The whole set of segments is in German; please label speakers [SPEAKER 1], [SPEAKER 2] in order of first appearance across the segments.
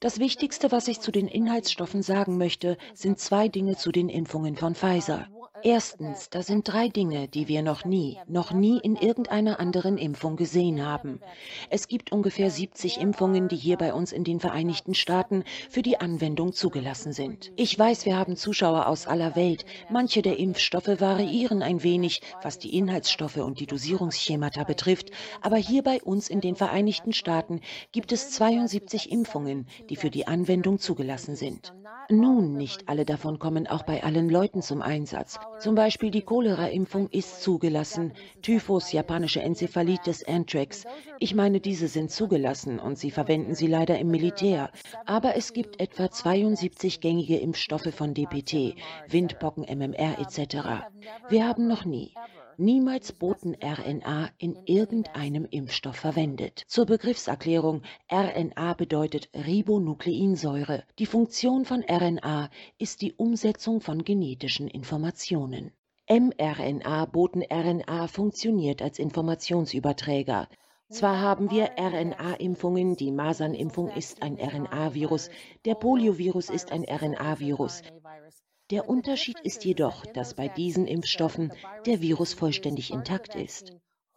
[SPEAKER 1] Das Wichtigste, was ich zu den Inhaltsstoffen sagen möchte, sind zwei Dinge zu den Impfungen von Pfizer. Erstens, da sind drei Dinge, die wir noch nie in irgendeiner anderen Impfung gesehen haben. Es gibt ungefähr 70 Impfungen, die hier bei uns in den Vereinigten Staaten für die Anwendung zugelassen sind. Ich weiß, wir haben Zuschauer aus aller Welt. Manche der Impfstoffe variieren ein wenig, was die Inhaltsstoffe und die Dosierungsschemata betrifft, aber hier bei uns in den Vereinigten Staaten gibt es 72 Impfungen, die für die Anwendung zugelassen sind. Nun, nicht alle davon kommen auch bei allen Leuten zum Einsatz. Zum Beispiel die Cholera-Impfung ist zugelassen, Typhus, japanische Enzephalitis, Anthrax. Ich meine, diese sind zugelassen und sie verwenden sie leider im Militär. Aber es gibt etwa 72 gängige Impfstoffe von DPT, Windpocken, MMR etc. Wir haben niemals Boten-RNA in irgendeinem Impfstoff verwendet. Zur Begriffserklärung: RNA bedeutet Ribonukleinsäure. Die Funktion von RNA ist die Umsetzung von genetischen Informationen. mRNA, Boten-RNA, funktioniert als Informationsüberträger. Zwar haben wir RNA-Impfungen, die Masernimpfung ist ein RNA-Virus, der Poliovirus ist ein RNA-Virus. Der Unterschied ist jedoch, dass bei diesen Impfstoffen der Virus vollständig intakt ist.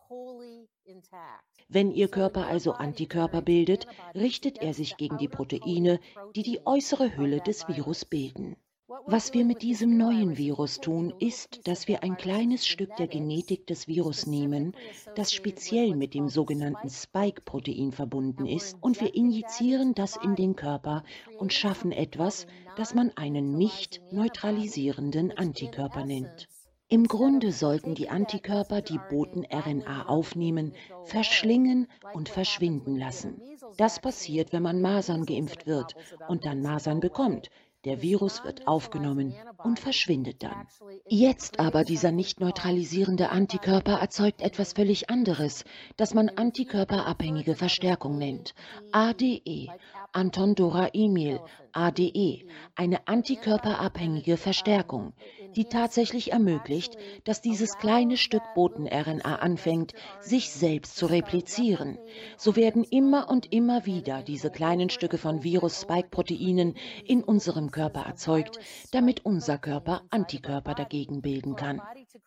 [SPEAKER 1] Wenn Ihr Körper also Antikörper bildet, richtet er sich gegen die Proteine, die die äußere Hülle des Virus bilden. Was wir mit diesem neuen Virus tun, ist, dass wir ein kleines Stück der Genetik des Virus nehmen, das speziell mit dem sogenannten Spike-Protein verbunden ist, und wir injizieren das in den Körper und schaffen etwas, das man einen nicht neutralisierenden Antikörper nennt. Im Grunde sollten die Antikörper die Boten-RNA aufnehmen, verschlingen und verschwinden lassen. Das passiert, wenn man Masern geimpft wird und dann Masern bekommt. Der Virus wird aufgenommen und verschwindet dann. Jetzt aber dieser nicht neutralisierende Antikörper erzeugt etwas völlig anderes, das man antikörperabhängige Verstärkung nennt. ADE, Anton Dora Emil, ADE, eine antikörperabhängige Verstärkung, die tatsächlich ermöglicht, dass dieses kleine Stück Boten-RNA anfängt, sich selbst zu replizieren. So werden immer und immer wieder diese kleinen Stücke von Virus-Spike-Proteinen in unserem Körper erzeugt, damit unser Körper Antikörper dagegen bilden kann.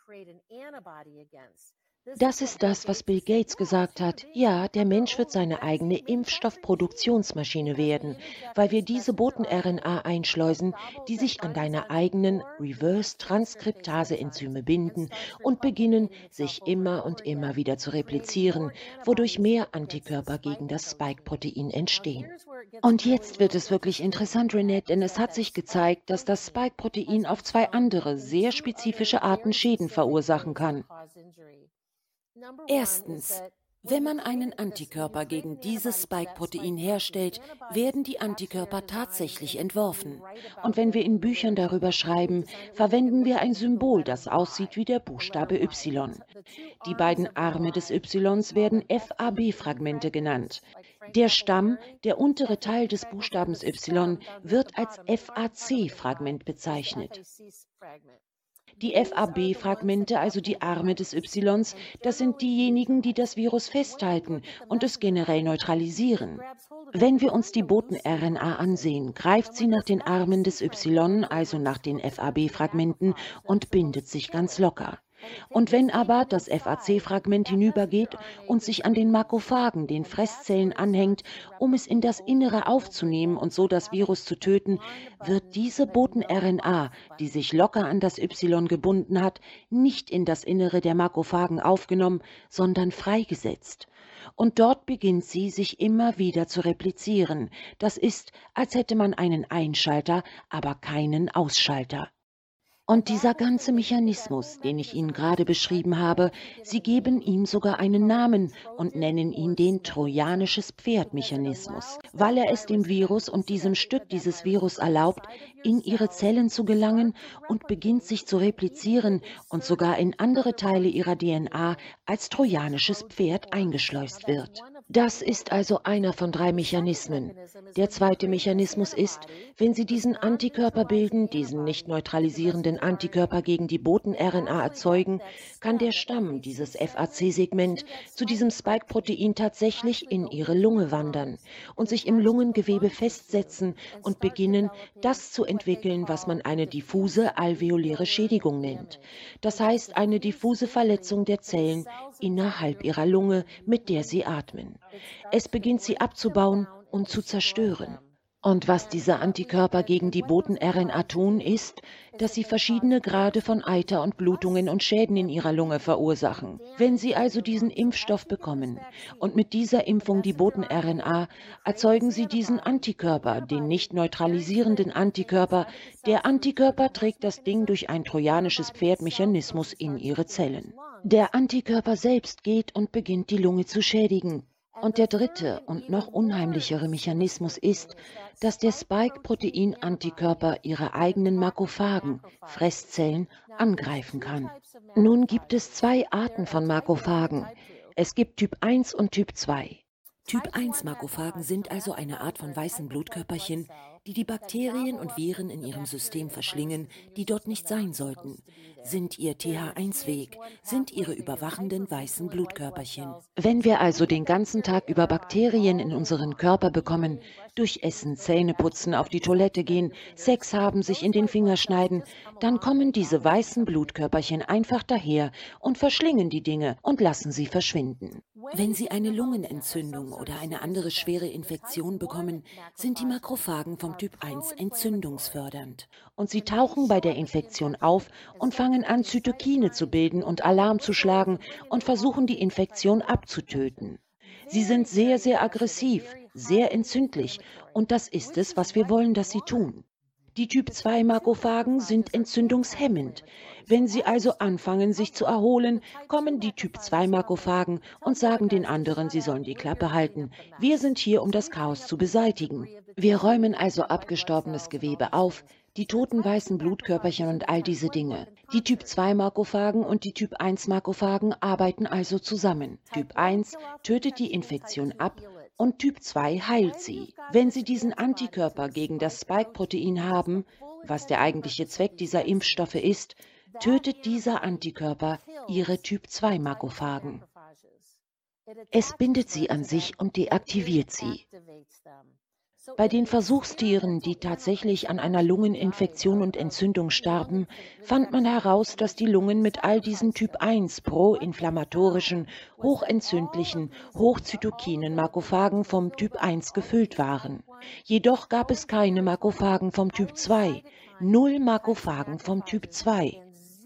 [SPEAKER 1] Das ist das, was Bill Gates gesagt hat. Ja, der Mensch wird seine eigene Impfstoffproduktionsmaschine werden, weil wir diese Boten-RNA einschleusen, die sich an deine eigenen Reverse-Transkriptase-Enzyme binden und beginnen, sich immer und immer wieder zu replizieren, wodurch mehr Antikörper gegen das Spike-Protein entstehen. Und jetzt wird es wirklich interessant, Renette, denn es hat sich gezeigt, dass das Spike-Protein auf zwei andere, sehr spezifische Arten Schäden verursachen kann. Erstens, wenn man einen Antikörper gegen dieses Spike-Protein herstellt, werden die Antikörper tatsächlich entworfen. Und wenn wir in Büchern darüber schreiben, verwenden wir ein Symbol, das aussieht wie der Buchstabe Y. Die beiden Arme des Ys werden FAB-Fragmente genannt. Der Stamm, der untere Teil des Buchstabens Y, wird als FAC-Fragment bezeichnet. Die FAB-Fragmente, also die Arme des Ys, das sind diejenigen, die das Virus festhalten und es generell neutralisieren. Wenn wir uns die Boten-RNA ansehen, greift sie nach den Armen des Y, also nach den FAB-Fragmenten, und bindet sich ganz locker. Und wenn aber das FAC-Fragment hinübergeht und sich an den Makrophagen, den Fresszellen, anhängt, um es in das Innere aufzunehmen und so das Virus zu töten, wird diese Boten-RNA, die sich locker an das Y gebunden hat, nicht in das Innere der Makrophagen aufgenommen, sondern freigesetzt. Und dort beginnt sie, sich immer wieder zu replizieren. Das ist, als hätte man einen Einschalter, aber keinen Ausschalter. Und dieser ganze Mechanismus, den ich Ihnen gerade beschrieben habe, Sie geben ihm sogar einen Namen und nennen ihn den trojanisches Pferd-Mechanismus, weil er es dem Virus und diesem Stück dieses Virus erlaubt, in Ihre Zellen zu gelangen und beginnt sich zu replizieren und sogar in andere Teile Ihrer DNA als trojanisches Pferd eingeschleust wird. Das ist also einer von 3 Mechanismen. Der zweite Mechanismus ist, wenn Sie diesen Antikörper bilden, diesen nicht neutralisierenden Antikörper gegen die Boten-RNA erzeugen, kann der Stamm, dieses FAC-Segment, zu diesem Spike-Protein tatsächlich in Ihre Lunge wandern und sich im Lungengewebe festsetzen und beginnen, das zu entwickeln, was man eine diffuse alveoläre Schädigung nennt. Das heißt eine diffuse Verletzung der Zellen innerhalb Ihrer Lunge, mit der Sie atmen. Es beginnt sie abzubauen und zu zerstören. Und was diese Antikörper gegen die Boten-RNA tun, ist, dass sie verschiedene Grade von Eiter und Blutungen und Schäden in ihrer Lunge verursachen. Wenn Sie also diesen Impfstoff bekommen und mit dieser Impfung die Boten-RNA, erzeugen Sie diesen Antikörper, den nicht neutralisierenden Antikörper. Der Antikörper trägt das Ding durch ein trojanisches Pferdmechanismus in Ihre Zellen. Der Antikörper selbst geht und beginnt die Lunge zu schädigen. Und der dritte und noch unheimlichere Mechanismus ist, dass der Spike-Protein-Antikörper ihre eigenen Makrophagen, Fresszellen, angreifen kann. Nun gibt es 2 Arten von Makrophagen. Es gibt Typ 1 und Typ 2.
[SPEAKER 2] Typ-1-Makrophagen sind also eine Art von weißen Blutkörperchen, die die Bakterien und Viren in ihrem System verschlingen, die dort nicht sein sollten, sind ihr TH1-Weg, sind ihre überwachenden weißen Blutkörperchen.
[SPEAKER 1] Wenn wir also den ganzen Tag über Bakterien in unseren Körper bekommen, durch Essen, Zähneputzen, auf die Toilette gehen, Sex haben, sich in den Finger schneiden, dann kommen diese weißen Blutkörperchen einfach daher und verschlingen die Dinge und lassen sie verschwinden.
[SPEAKER 2] Wenn Sie eine Lungenentzündung oder eine andere schwere Infektion bekommen, sind die Makrophagen vom Typ 1 entzündungsfördernd.
[SPEAKER 1] Und sie tauchen bei der Infektion auf und fangen an, Zytokine zu bilden und Alarm zu schlagen und versuchen, die Infektion abzutöten. Sie sind sehr, sehr aggressiv, sehr entzündlich und das ist es, was wir wollen, dass sie tun. Die Typ-2-Makrophagen sind entzündungshemmend. Wenn sie also anfangen, sich zu erholen, kommen die Typ-2-Makrophagen und sagen den anderen, sie sollen die Klappe halten. Wir sind hier, um das Chaos zu beseitigen. Wir räumen also abgestorbenes Gewebe auf, die toten weißen Blutkörperchen und all diese Dinge. Die Typ-2-Makrophagen und die Typ-1-Makrophagen arbeiten also zusammen. Typ 1 tötet die Infektion ab und Typ 2 heilt sie. Wenn Sie diesen Antikörper gegen das Spike-Protein haben, was der eigentliche Zweck dieser Impfstoffe ist, tötet dieser Antikörper Ihre Typ-2-Makrophagen. Es bindet sie an sich und deaktiviert sie. Bei den Versuchstieren, die tatsächlich an einer Lungeninfektion und Entzündung starben, fand man heraus, dass die Lungen mit all diesen Typ 1 proinflammatorischen, hochentzündlichen, hochzytokinen Makrophagen vom Typ 1 gefüllt waren. Jedoch gab es keine Makrophagen vom Typ 2, 0 Makrophagen vom Typ 2.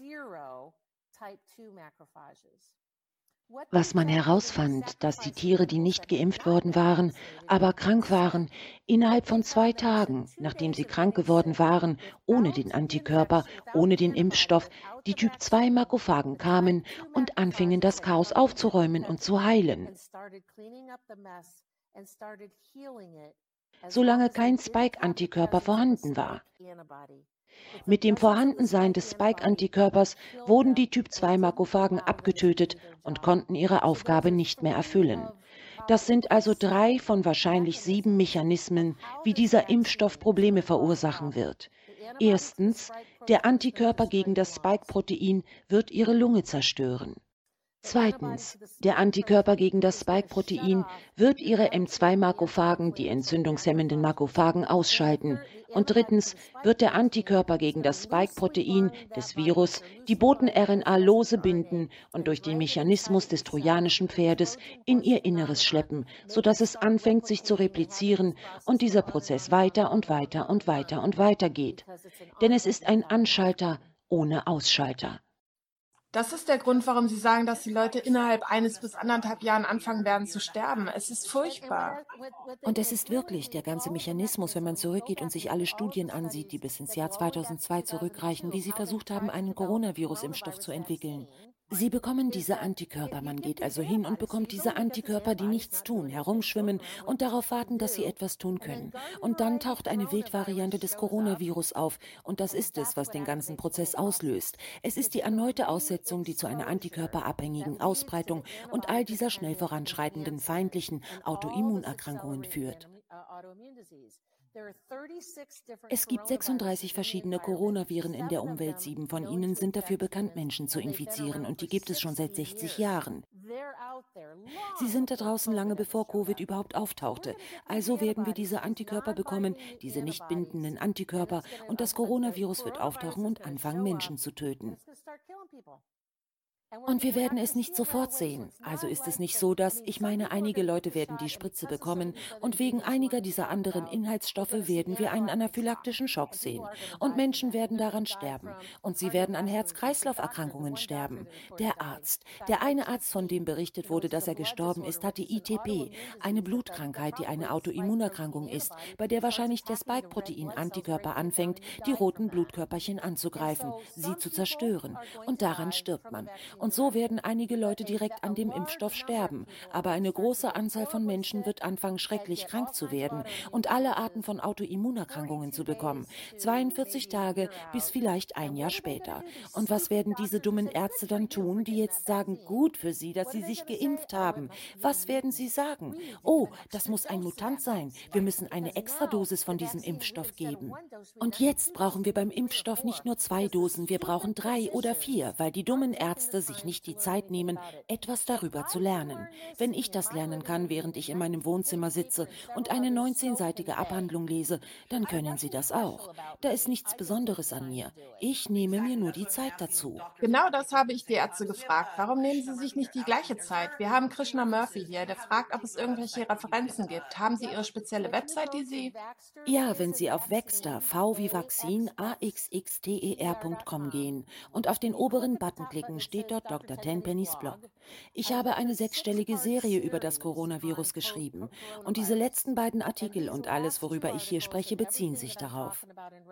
[SPEAKER 1] Was man herausfand, dass die Tiere, die nicht geimpft worden waren, aber krank waren, innerhalb von 2 Tagen, nachdem sie krank geworden waren, ohne den Antikörper, ohne den Impfstoff, die Typ-2-Makrophagen kamen und anfingen, das Chaos aufzuräumen und zu heilen. Solange kein Spike-Antikörper vorhanden war. Mit dem Vorhandensein des Spike-Antikörpers wurden die Typ-2-Makrophagen abgetötet und konnten ihre Aufgabe nicht mehr erfüllen. Das sind also 3 von wahrscheinlich 7 Mechanismen, wie dieser Impfstoff Probleme verursachen wird. Erstens, der Antikörper gegen das Spike-Protein wird ihre Lunge zerstören. Zweitens, der Antikörper gegen das Spike-Protein wird ihre M2-Makrophagen, die entzündungshemmenden Makrophagen, ausschalten. Und drittens wird der Antikörper gegen das Spike-Protein des Virus die Boten-RNA lose binden und durch den Mechanismus des trojanischen Pferdes in ihr Inneres schleppen, sodass es anfängt, sich zu replizieren und dieser Prozess weiter und weiter und weiter und weiter geht. Denn es ist ein Anschalter ohne Ausschalter.
[SPEAKER 3] Das ist der Grund, warum Sie sagen, dass die Leute innerhalb 1 bis 1,5 Jahren anfangen werden zu sterben. Es ist furchtbar.
[SPEAKER 2] Und es ist wirklich der ganze Mechanismus, wenn man zurückgeht und sich alle Studien ansieht, die bis ins Jahr 2002 zurückreichen, wie sie versucht haben, einen Coronavirus-Impfstoff zu entwickeln.
[SPEAKER 1] Sie bekommen diese Antikörper. Man geht also hin und bekommt diese Antikörper, die nichts tun, herumschwimmen und darauf warten, dass sie etwas tun können. Und dann taucht eine Wildvariante des Coronavirus auf. Und das ist es, was den ganzen Prozess auslöst. Es ist die erneute Aussetzung, die zu einer antikörperabhängigen Ausbreitung und all dieser schnell voranschreitenden feindlichen Autoimmunerkrankungen führt. Es gibt 36 verschiedene Coronaviren in der Umwelt. 7 von ihnen sind dafür bekannt, Menschen zu infizieren. Und die gibt es schon seit 60 Jahren. Sie sind da draußen lange bevor Covid überhaupt auftauchte. Also werden wir diese Antikörper bekommen, diese nicht bindenden Antikörper. Und das Coronavirus wird auftauchen und anfangen, Menschen zu töten. Und wir werden es nicht sofort sehen. Also ist es nicht so, dass, ich meine, einige Leute werden die Spritze bekommen und wegen einiger dieser anderen Inhaltsstoffe werden wir einen anaphylaktischen Schock sehen. Und Menschen werden daran sterben. Und sie werden an Herz-Kreislauf-Erkrankungen sterben. Der eine Arzt, von dem berichtet wurde, dass er gestorben ist, hatte ITP, eine Blutkrankheit, die eine Autoimmunerkrankung ist, bei der wahrscheinlich der Spike-Protein-Antikörper anfängt, die roten Blutkörperchen anzugreifen, sie zu zerstören. Und daran stirbt man. Und so werden einige Leute direkt an dem Impfstoff sterben. Aber eine große Anzahl von Menschen wird anfangen, schrecklich krank zu werden und alle Arten von Autoimmunerkrankungen zu bekommen. 42 Tage bis vielleicht ein Jahr später. Und was werden diese dummen Ärzte dann tun, die jetzt sagen, gut für sie, dass sie sich geimpft haben? Was werden sie sagen? Oh, das muss ein Mutant sein. Wir müssen eine Extradosis von diesem Impfstoff geben. Und jetzt brauchen wir beim Impfstoff nicht nur 2 Dosen, wir brauchen 3 oder 4, weil die dummen Ärzte sich nicht die Zeit nehmen, etwas darüber zu lernen. Wenn ich das lernen kann, während ich in meinem Wohnzimmer sitze und eine 19-seitige Abhandlung lese, dann können Sie das auch. Da ist nichts Besonderes an mir. Ich nehme mir nur die Zeit dazu.
[SPEAKER 3] Genau das habe ich die Ärzte gefragt. Warum nehmen Sie sich nicht die gleiche Zeit? Wir haben Krishna Murphy hier, der fragt, ob es irgendwelche Referenzen gibt. Haben Sie Ihre spezielle Website, die Sie...
[SPEAKER 1] Ja, wenn Sie auf Vaxter, V wie Vakzin, axxter.com gehen und auf den oberen Button klicken, steht dort Dr. Tenpenny's Blog. Ich habe eine 6-stellige Serie über das Coronavirus geschrieben und diese letzten beiden Artikel und alles, worüber ich hier spreche, beziehen sich darauf.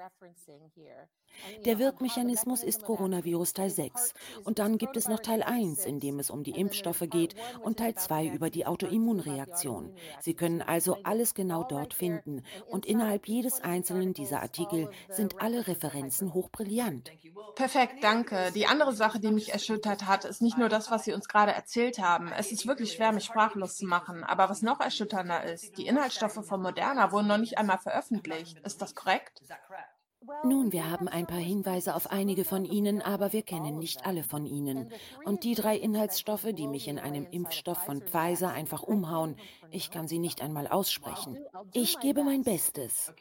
[SPEAKER 1] Der Wirkmechanismus ist Coronavirus Teil 6 und dann gibt es noch Teil 1, in dem es um die Impfstoffe geht und Teil 2 über die Autoimmunreaktion. Sie können also alles genau dort finden und innerhalb jedes einzelnen dieser Artikel sind alle Referenzen hochbrillant.
[SPEAKER 3] Perfekt, danke. Die andere Sache, die mich erschüttert hat, ist nicht nur das, was Sie uns gerade erzählt haben. Es ist wirklich schwer, mich sprachlos zu machen. Aber was noch erschütternder ist, die Inhaltsstoffe von Moderna wurden noch nicht einmal veröffentlicht. Ist das korrekt?
[SPEAKER 1] Nun, wir haben ein paar Hinweise auf einige von ihnen, aber wir kennen nicht alle von ihnen. Und die 3 Inhaltsstoffe, die mich in einem Impfstoff von Pfizer einfach umhauen, ich kann sie nicht einmal aussprechen. Ich gebe mein Bestes.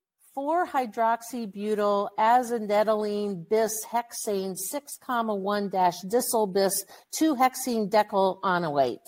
[SPEAKER 4] 4-hydroxybutyl-azinetylamine bis hexane 6,1-disyl bis 2-hexene-decyl-anoate.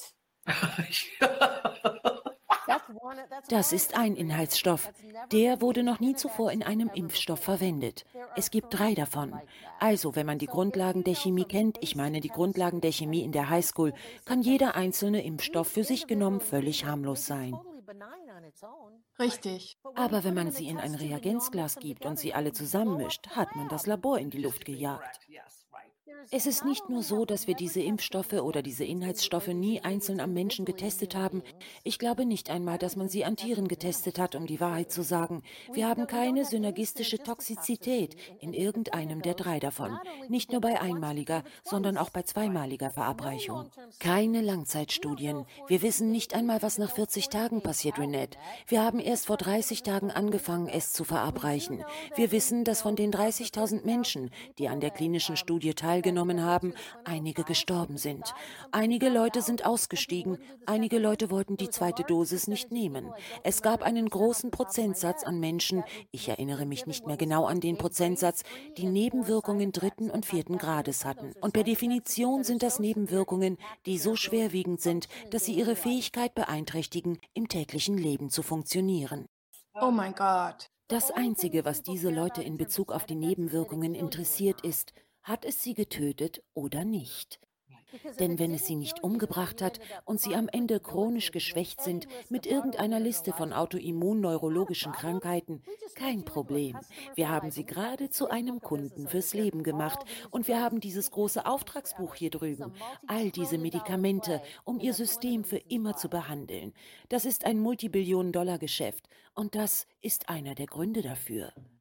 [SPEAKER 1] Das ist ein Inhaltsstoff. Der wurde noch nie zuvor in einem Impfstoff verwendet. Es gibt 3 davon. Also, wenn man die Grundlagen der Chemie kennt, ich meine die Grundlagen der Chemie in der Highschool, kann jeder einzelne Impfstoff für sich genommen völlig harmlos sein.
[SPEAKER 3] Richtig.
[SPEAKER 1] Aber wenn man sie in ein Reagenzglas gibt und sie alle zusammenmischt, hat man das Labor in die Luft gejagt. Es ist nicht nur so, dass wir diese Impfstoffe oder diese Inhaltsstoffe nie einzeln am Menschen getestet haben. Ich glaube nicht einmal, dass man sie an Tieren getestet hat, um die Wahrheit zu sagen. Wir haben keine synergistische Toxizität in irgendeinem der 3 davon. Nicht nur bei einmaliger, sondern auch bei zweimaliger Verabreichung. Keine Langzeitstudien. Wir wissen nicht einmal, was nach 40 Tagen passiert, Renette. Wir haben erst vor 30 Tagen angefangen, es zu verabreichen. Wir wissen, dass von den 30.000 Menschen, die an der klinischen Studie teilgenommen haben, einige gestorben sind. Einige Leute sind ausgestiegen, einige Leute wollten die 2. Dosis nicht nehmen. Es gab einen großen Prozentsatz an Menschen, ich erinnere mich nicht mehr genau an den Prozentsatz, die Nebenwirkungen 3. und 4. Grades hatten. Und per Definition sind das Nebenwirkungen, die so schwerwiegend sind, dass sie ihre Fähigkeit beeinträchtigen, im täglichen Leben zu funktionieren.
[SPEAKER 3] Oh mein Gott.
[SPEAKER 1] Das Einzige, was diese Leute in Bezug auf die Nebenwirkungen interessiert, ist, hat es sie getötet oder nicht? Denn wenn es sie nicht umgebracht hat und sie am Ende chronisch geschwächt sind mit irgendeiner Liste von autoimmunneurologischen Krankheiten, kein Problem. Wir haben sie gerade zu einem Kunden fürs Leben gemacht und wir haben dieses große Auftragsbuch hier drüben. All diese Medikamente, um ihr System für immer zu behandeln. Das ist ein Multibillion-Dollar-Geschäft und das ist einer der Gründe dafür.